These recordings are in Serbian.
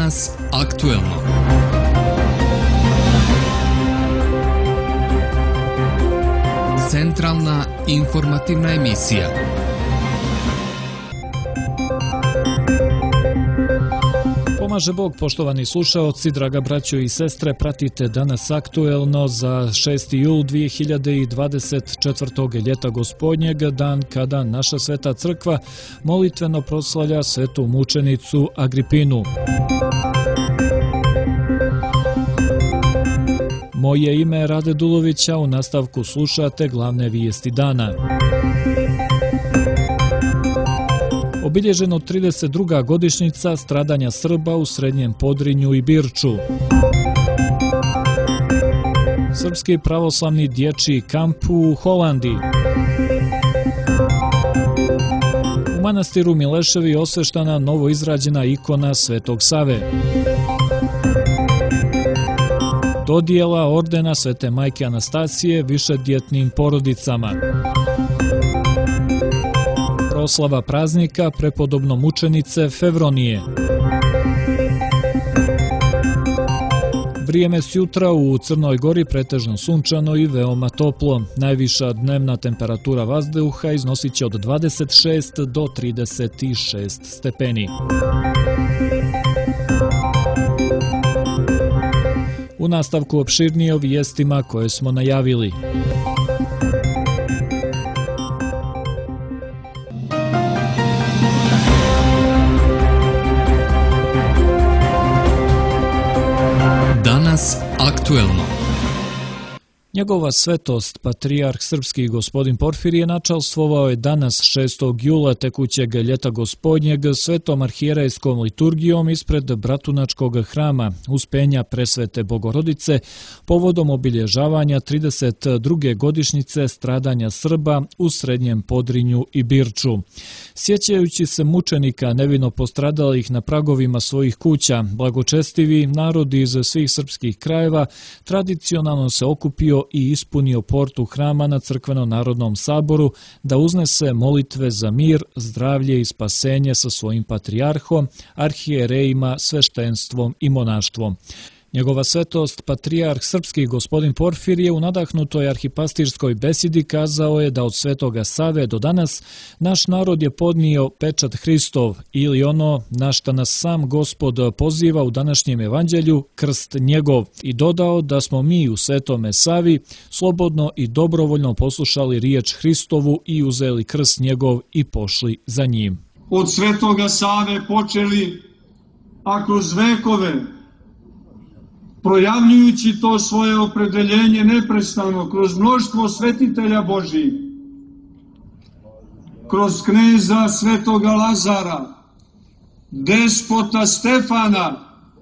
Danas aktuelno. Centralna informativna emisija. Pomaže Bog, poštovani slušaoci, draga braćo i sestre, pratite Danas aktuelno za 6. jul 2024. ljeta gospodnjeg, dan kada naša sveta crkva molitveno proslavlja svetu mučenicu Agripinu. Moje ime je Rade Dulovića, u nastavku slušate glavne vijesti dana. Obilježeno 32. godišnjica stradanja Srba u Srednjem Podrinju i Birču. Srpski pravoslavni dječji kamp u Holandiji. U manastiru Mileševi osveštana novoizrađena ikona Svetog Save. Dodijela ordena Svete majke Anastasije višedjetnim porodicama. Proslava praznika prepodobno mučenice Fevronije. Vrijeme s jutra u Crnoj Gori pretežno sunčano i veoma toplo. Najviša dnevna temperatura vazduha iznosit će od 26 do 36 stepeni. U nastavku opširnije o vijestima koje smo najavili. Danas aktuelno. Njegova svetost, patrijarh srpski gospodin Porfirije, načalstvovao je danas 6. jula tekućeg ljeta gospodnjeg svetom arhijerejskom liturgijom ispred Bratunačkog hrama Uspenja Presvete Bogorodice povodom obilježavanja 32. godišnjice stradanja Srba u Srednjem Podrinju i Birču. Sjećajući se mučenika nevino postradalih na pragovima svojih kuća, blagočestivi narod iz svih srpskih krajeva tradicionalno se okupio i ispunio portu hrama na Crkveno-narodnom saboru da uznese molitve za mir, zdravlje i spasenje sa svojim patrijarhom, arhijerejima, sveštenstvom i monaštvom. Njegova svetost, patrijarh srpski gospodin Porfirije, u nadahnutoj arhipastirskoj besedi kazao je da od Svetoga Save do danas naš narod je podnio pečat Hristov ili ono na šta nas sam Gospod poziva u današnjem evanđelju, krst njegov, i dodao da smo mi u Svetome Savi slobodno i dobrovoljno poslušali riječ Hristovu i uzeli krst njegov i pošli za njim. Od Svetoga Save počeli, a kroz vekove, projavljujući to svoje opredeljenje neprestano kroz mnoštvo svetitelja Božijih, kroz kneza Svetoga Lazara, despota Stefana,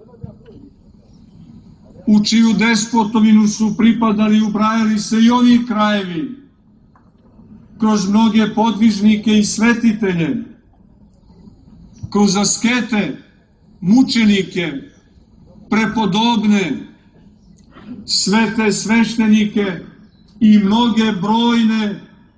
u čiju despotovinu su pripadali i ubrajali se i oni krajevi, kroz mnoge podvižnike i svetitelje, kroz askete, mučenike, prepodobne, svete sveštenike i mnoge brojne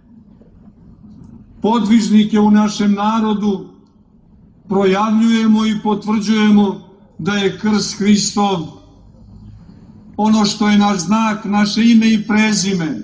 podvižnike u našem narodu, projavljujemo i potvrđujemo da je krst Hristov ono što je naš znak, naše ime i prezime,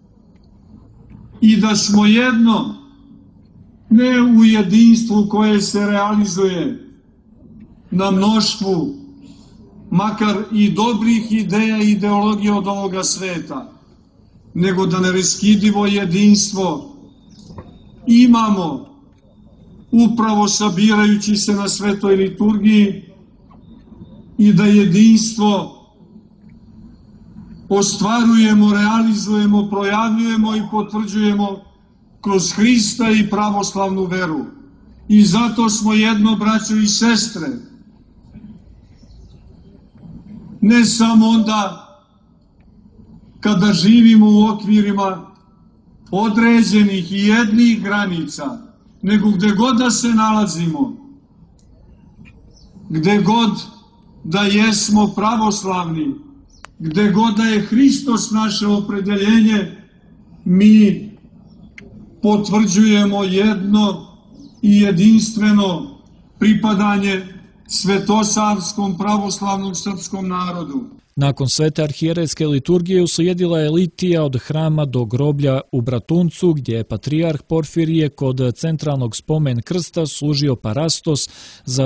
i da smo jedno, ne u jedinstvu koje se realizuje na mnoštvu makar i dobrih ideja i ideologija od ovoga sveta, nego da neraskidivo jedinstvo imamo upravo sabirajući se na svetoj liturgiji i da jedinstvo ostvarujemo, realizujemo, projavljujemo i potvrđujemo kroz Hrista i pravoslavnu veru. I zato smo jedno, braćo i sestre, ne samo onda kada živimo u okvirima određenih i jednih granica, nego gde god da se nalazimo, gde god da jesmo pravoslavni, gde god da je Hristos naše opredeljenje, mi potvrđujemo jedno i jedinstveno pripadanje svetosavskom pravoslavnom srpskom narodu. Nakon svete arhijerejske liturgije uslijedila je litija od hrama do groblja u Bratuncu, gdje je patrijarh Porfirije kod centralnog spomen krsta služio parastos za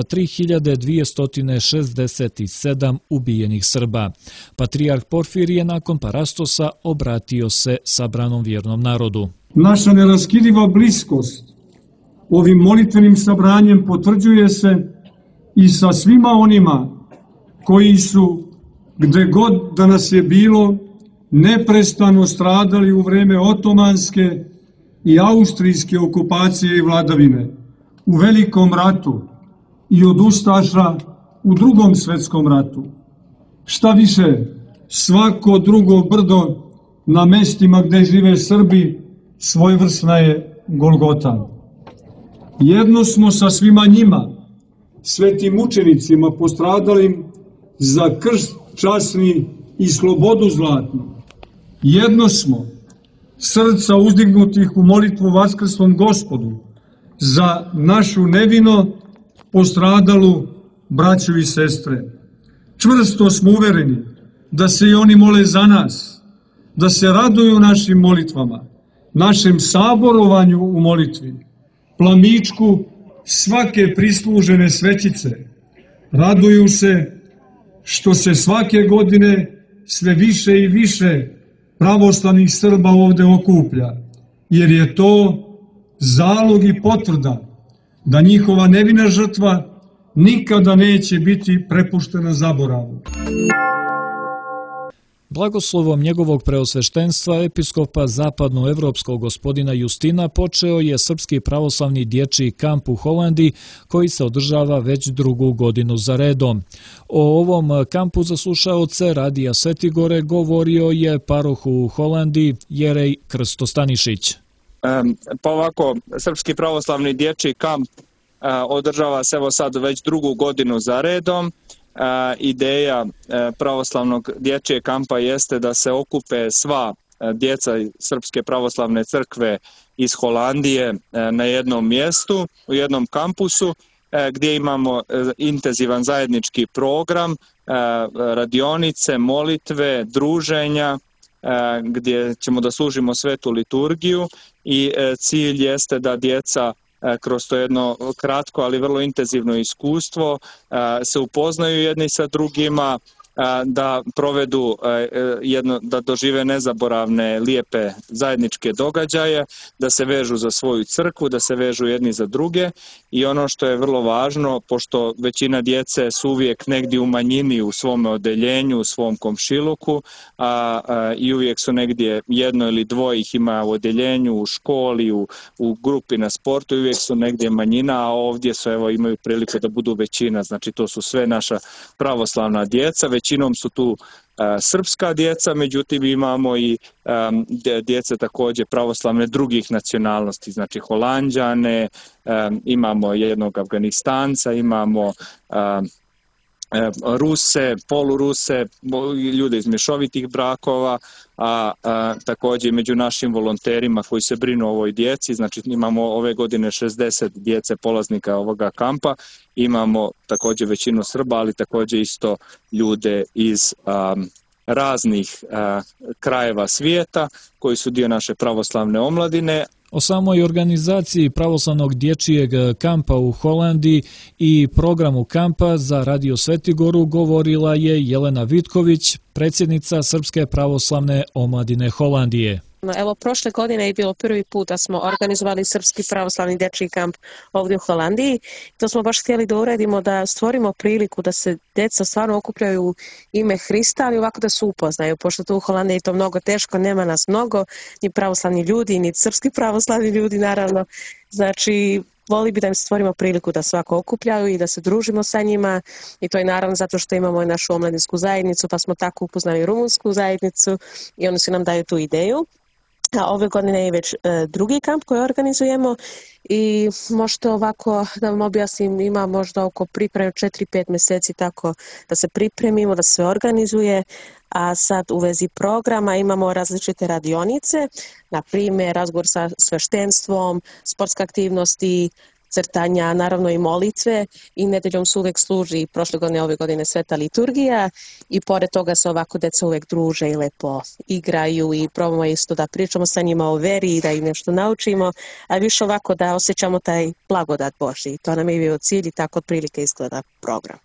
3267 ubijenih Srba. Patrijarh Porfirije nakon parastosa obratio se sabranom vjernom narodu. Naša neraskidiva bliskost ovim molitvenim sabranjem potvrđuje se i sa svima onima koji su, gde god da nas je bilo, neprestano stradali u vreme otomanske i austrijske okupacije i vladavine, u Velikom ratu i od ustaša u Drugom svetskom ratu. Šta više, svako drugo brdo na mestima gde žive Srbi svojevrsna je Golgota. Jedno smo sa svima njima, svetim mučenicima postradalim za krst časni i slobodu zlatnu. Jedno smo, srca uzdignutih u molitvu Vaskrslom Gospodu, za našu nevino postradalu braću i sestre. Čvrsto smo uvereni da se i oni mole za nas, da se raduju našim molitvama, našem saborovanju u molitvi, plamičku svake prislužene svećice. Raduju se što se svake godine sve više i više pravoslavnih Srba ovde okuplja, jer je to zalog i potvrda da njihova nevina žrtva nikada neće biti prepuštena zaboravu. Blagoslovom njegovog preosveštenstva episkopa zapadnoevropskog gospodina Justina počeo je Srpski pravoslavni dječji kamp u Holandiji koji se održava već drugu godinu za redom. O ovom kampu za slušaoce Radija Svetigore govorio je paroh u Holandiji Jerej Krsto Stanišić. Pa ovako, Srpski pravoslavni dječji kamp održava se evo sad već drugu godinu za redom. Ideja pravoslavnog dječjeg kampa jeste da se okupe sva djeca Srpske pravoslavne crkve iz Holandije na jednom mjestu, u jednom kampusu, gdje imamo intenzivan zajednički program, radionice, molitve, druženja, gdje ćemo da služimo svetu liturgiju i cilj jeste da djeca kroz to jedno kratko, ali vrlo intenzivno iskustvo se upoznaju jedni sa drugima, da provedu da dožive nezaboravne, lijepe zajedničke događaje, da se vežu za svoju crkvu, da se vežu jedni za druge i ono što je vrlo važno, pošto većina djece su uvijek negdje u manjini u svom odeljenju, u svom komšiluku i uvijek su negdje jedno ili dvoje ih ima u odeljenju, u školi, u grupi na sportu i uvijek su negdje manjina, a ovdje su imaju priliku da budu većina, znači to su sve naša pravoslavna djeca, većinom su tu srpska djeca, međutim imamo i djece također pravoslavne drugih nacionalnosti, znači Holanđane, imamo jednog Afganistanca, imamo Ruse, poluruse, ljude iz mješovitih brakova, a također među našim volonterima koji se brinu o ovoj djeci, znači imamo ove godine 60 djece polaznika ovoga kampa, imamo također većinu Srba, ali također isto ljude iz raznih krajeva svijeta koji su dio naše pravoslavne omladine. O samoj organizaciji pravoslavnog dječjeg kampa u Holandiji i programu kampa za Radio Svetigoru govorila je Jelena Vitković, predsjednica Srpske pravoslavne omladine Holandije. Evo, prošle godine je bilo prvi put da smo organizovali Srpski pravoslavni dječji kamp ovdje u Holandiji. To smo baš htjeli da uredimo, da stvorimo priliku da se djeca stvarno okupljaju u ime Hrista, ali ovako da se upoznaju, pošto tu u Holandiji je to mnogo teško, nema nas mnogo, ni pravoslavni ljudi, ni srpski pravoslavni ljudi, naravno. Znači, voli bi da im stvorimo priliku da svako okupljaju i da se družimo sa njima i to je naravno zato što imamo i našu omladinsku zajednicu, pa smo tako upoznali i rumunsku zajednicu i oni su nam daju tu ideju. A ove godine je već drugi kamp koji organizujemo i možete ovako da vam objasnim, ima možda oko pripreme 4-5 mjeseci tako da se pripremimo, da se organizuje, a sad u vezi programa imamo različite radionice, na primjer razgovor sa sveštenstvom, sportske aktivnosti, crtanja, naravno i molitve i nedeljom se uvek služi, prošle godine, ove godine sveta liturgija i pored toga se ovako deca uvek druže i lepo igraju i probamo isto da pričamo sa njima o veri i da ih nešto naučimo, a više ovako da osjećamo taj blagodat Božji. To nam je bio cilj i tako otprilike izgleda program.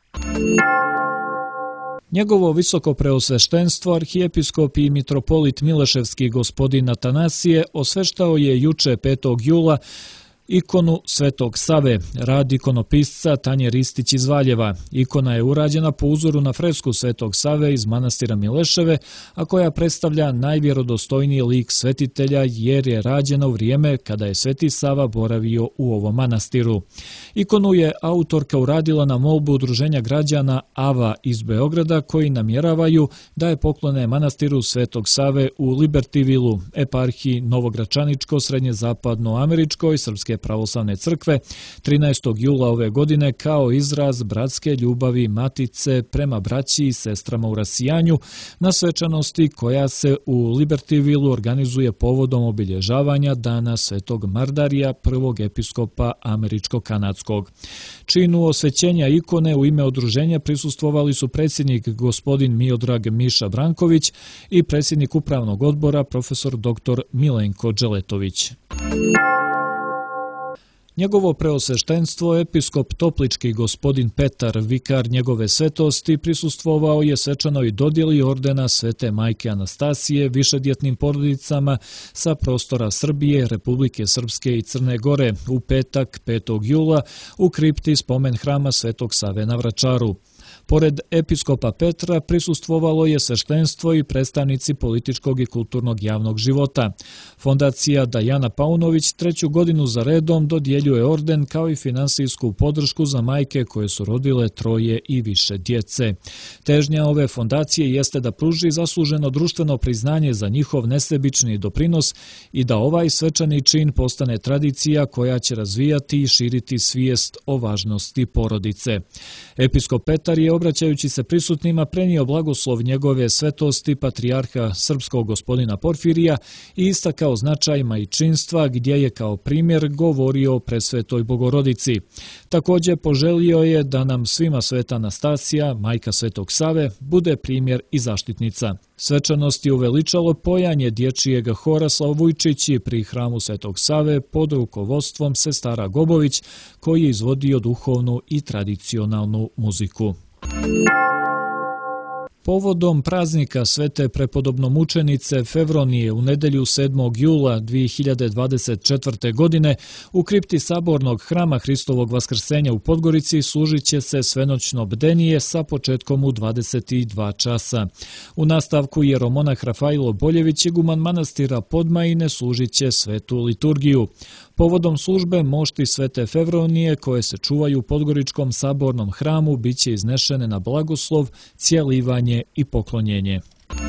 Njegovo visoko preosveštenstvo, arhijepiskop i mitropolit Mileševski gospodin Atanasije osveštao je juče 5. jula ikonu Svetog Save, rad ikonopisca Tanje Ristić iz Valjeva. Ikona je urađena po uzoru na fresku Svetog Save iz manastira Mileševe, a koja predstavlja najvjerodostojniji lik svetitelja jer je rađena u vrijeme kada je Sveti Sava boravio u ovom manastiru. Ikonu je autorka uradila na molbu udruženja građana AVA iz Beograda koji namjeravaju da je poklone manastiru Svetog Save u Libertyvilu, eparhiji Novogračaničko-srednjezapadnoameričkoj Srpske pravoslavne crkve 13. jula ove godine kao izraz bratske ljubavi Matice prema braći i sestrama u rasijanju na svečanosti koja se u Libertyvilu organizuje povodom obilježavanja Dana Svetog Mardarija, prvog episkopa američko-kanadskog. Činu osvećenja ikone u ime udruženja prisustvovali su predsjednik gospodin Miodrag Miša Branković i predsjednik upravnog odbora profesor dr. Milenko Dželetović. Njegovo preosveštenstvo, episkop Toplički gospodin Petar, vikar njegove svetosti, prisustvovao je svečanoj dodjeli ordena Svete majke Anastasije višedjetnim porodicama sa prostora Srbije, Republike Srpske i Crne Gore u petak 5. jula u kripti spomen hrama Svetog Save na Vračaru. Pored episkopa Petra prisustvovalo je sveštenstvo i predstavnici političkog i kulturnog javnog života. Fondacija Dajana Paunović 3. godinu za redom dodjeljuje orden kao i finansijsku podršku za majke koje su rodile 3 i više djece. Težnja ove fondacije jeste da pruži zasluženo društveno priznanje za njihov nesebični doprinos i da ovaj svečani čin postane tradicija koja će razvijati i širiti svijest o važnosti porodice. Episkop Petar je obraćajući se prisutnima prenio blagoslov njegove svetosti patrijarha srpskog gospodina Porfirija i istakao značaj majčinstva gdje je kao primjer govorio o presvetoj Bogorodici. Također poželio je da nam svima sveta Anastasija, majka Svetog Save, bude primjer i zaštitnica. Svečanost je uveličalo pojanje dječjeg hora Slavojčići pri hramu Svetog Save pod rukovodstvom sestara Gobović koji je izvodio duhovnu i tradicionalnu muziku. Povodom praznika Svete prepodobnomučenice Fevronije u nedjelju 7. jula 2024. godine u kripti Sabornog hrama Hristovog Vaskrsenja u Podgorici služit će se svenoćno bdenije sa početkom u 22 časa. U nastavku jeromonah Rafailo Boljević, iguman manastira Podmajine, služit će svetu liturgiju. Povodom službe mošti Svete Fevronije koje se čuvaju u Podgoričkom sabornom hramu bit će iznešene na blagoslov, cjelivanje i poklonjenje.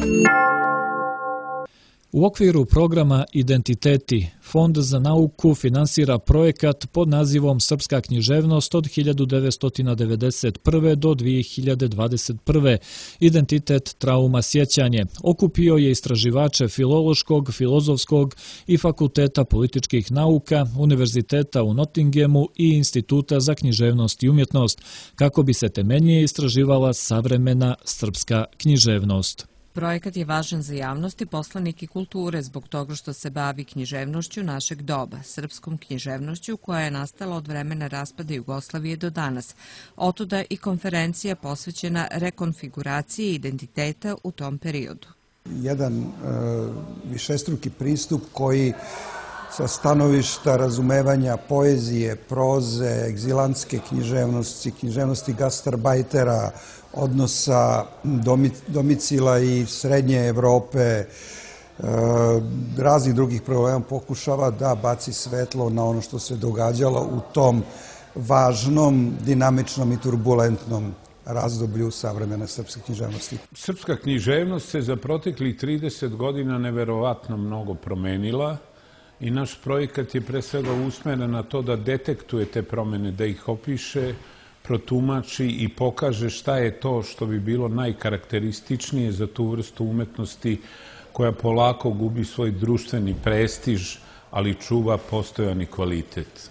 U okviru programa Identiteti, Fond za nauku finansira projekat pod nazivom Srpska književnost od 1991. do 2021. Identitet, trauma, sjećanje. Okupio je istraživače Filološkog, Filozofskog i Fakulteta političkih nauka, Univerziteta u Nottinghamu i Instituta za književnost i umjetnost, kako bi se temeljnije istraživala savremena srpska književnost. Projekat je važan za javnost i poslanike kulture zbog toga što se bavi književnošću našeg doba, srpskom književnošću koja je nastala od vremena raspada Jugoslavije do danas. Otuda i konferencija posvećena rekonfiguraciji identiteta u tom periodu. Jedan višestruki pristup koji sa stanovišta razumevanja poezije, proze, egzilantske književnosti, književnosti gastarbajtera, odnosa domicila i srednje Evrope, raznih drugih problema pokušava da baci svetlo na ono što se događalo u tom važnom, dinamičnom i turbulentnom razdoblju savremene srpske književnosti. Srpska književnost se za proteklih 30 godina neverovatno mnogo promenila i naš projekat je pre svega usmeren na to da detektuje te promene, da ih opiše, protumači i pokaže šta je to što bi bilo najkarakterističnije za tu vrstu umetnosti koja polako gubi svoj društveni prestiž, ali čuva postojani kvalitet.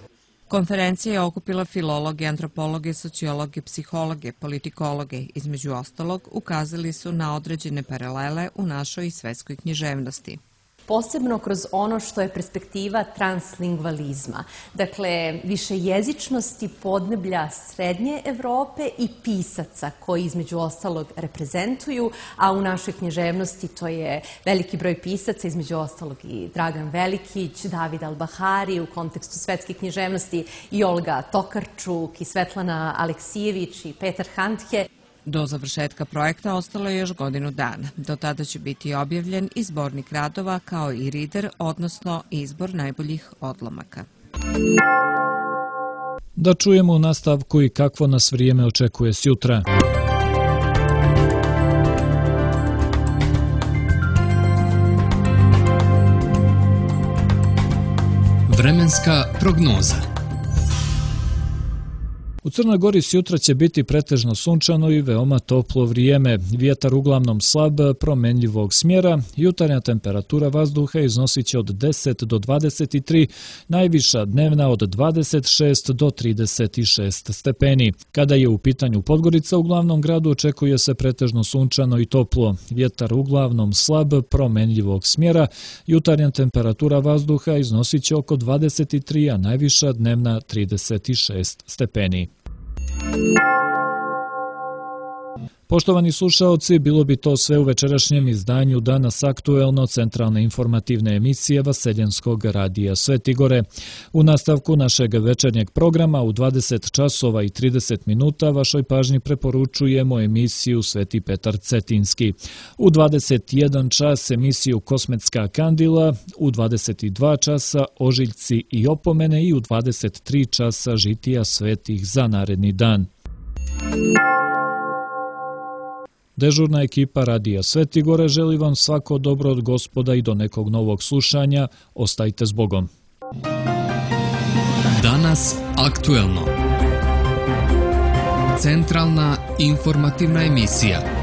Konferencija je okupila filologe, antropologe, sociologe, psihologe, politikologe. Između ostalog, ukazali su na određene paralele u našoj i svetskoj književnosti. Posebno kroz ono što je perspektiva translingvalizma. Dakle, višejezičnosti podneblja Srednje Evrope i pisaca koji između ostalog reprezentuju, a u našoj književnosti to je veliki broj pisaca, između ostalog i Dragan Velikić, David Albahari u kontekstu svetske književnosti i Olga Tokarčuk i Svetlana Aleksijević i Petar Handke. Do završetka projekta ostalo je još godinu dana. Do tada će biti objavljen i zbornik radova kao i rider, odnosno izbor najboljih odlomaka. Da čujemo u nastavku i kakvo nas vrijeme očekuje sjutra. Vremenska prognoza. U Crnoj Gori sjutra će biti pretežno sunčano i veoma toplo vrijeme. Vjetar uglavnom slab, promenljivog smjera. Jutarnja temperatura vazduha iznosit će od 10 do 23, najviša dnevna od 26 do 36 stepeni. Kada je u pitanju Podgorica, u glavnom gradu očekuje se pretežno sunčano i toplo. Vjetar uglavnom slab, promenljivog smjera. Jutarnja temperatura vazduha iznosit će oko 23, a najviša dnevna 36 stepeni. Poštovani slušaoci, bilo bi to sve u večerašnjem izdanju Danas aktuelno centralne informativne emisije Vaseljenskog radija Svetigore. U nastavku našeg večernjeg programa u 20 časova i 30 minuta vašoj pažnji preporučujemo emisiju Sveti Petar Cetinski. U 21 čas emisiju Kosmetska kandila, u 22 časa Ožiljci i opomene i u 23 časa Žitija svetih za naredni dan. Dežurna ekipa Radija Svetigore želi vam svako dobro od Gospoda i do nekog novog slušanja. Ostajte s Bogom. Danas aktuelno. Centralna informativna emisija.